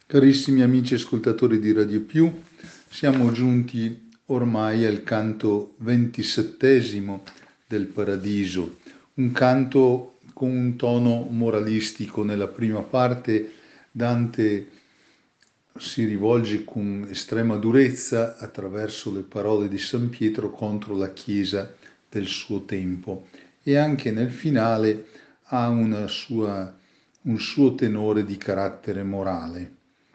Carissimi amici ascoltatori di Radio Più, siamo giunti ormai al canto 27° del Paradiso, un canto con un tono moralistico. Nella prima parte Dante si rivolge con estrema durezza attraverso le parole di San Pietro contro la Chiesa del suo tempo, e anche nel finale ha un suo tenore di carattere morale.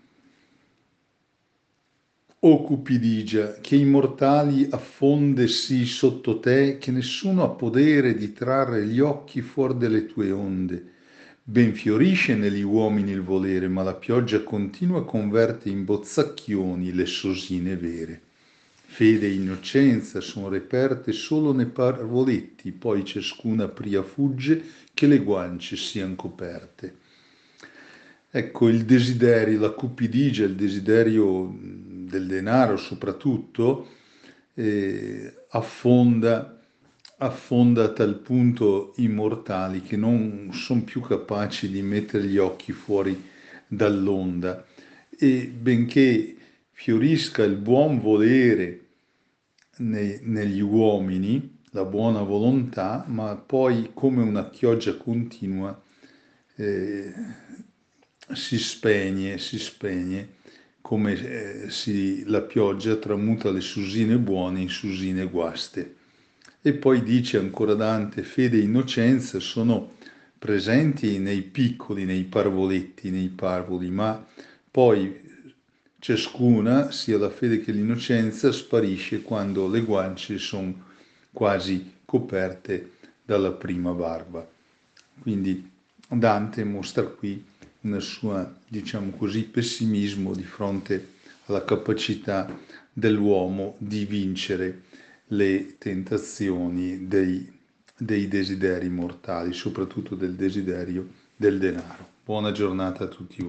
O Cupidigia, che i mortali affonde sì sotto te, che nessuno ha podere di trarre gli occhi fuor delle tue onde. Ben fiorisce negli uomini il volere, ma la pioggia continua converte in bozzacchioni le sosine vere. Fede e innocenza sono reperte solo nei parvoletti, poi ciascuna pria fugge che le guance sian coperte. Ecco, il desiderio, la cupidigia, il desiderio del denaro soprattutto, affonda a tal punto i mortali che non sono più capaci di mettere gli occhi fuori dall'onda. E benché fiorisca il buon volere negli uomini, la buona volontà, ma poi come una pioggia continua eh, si spegne, come la pioggia tramuta le susine buone in susine guaste. E poi dice ancora Dante, fede e innocenza sono presenti nei piccoli, nei parvoletti, nei parvoli, ma poi ciascuna, sia la fede che l'innocenza, sparisce quando le guance sono quasi coperte dalla prima barba. Quindi Dante mostra qui una sua, diciamo così, pessimismo di fronte alla capacità dell'uomo di vincere le tentazioni dei desideri mortali, soprattutto del desiderio del denaro. Buona giornata a tutti voi.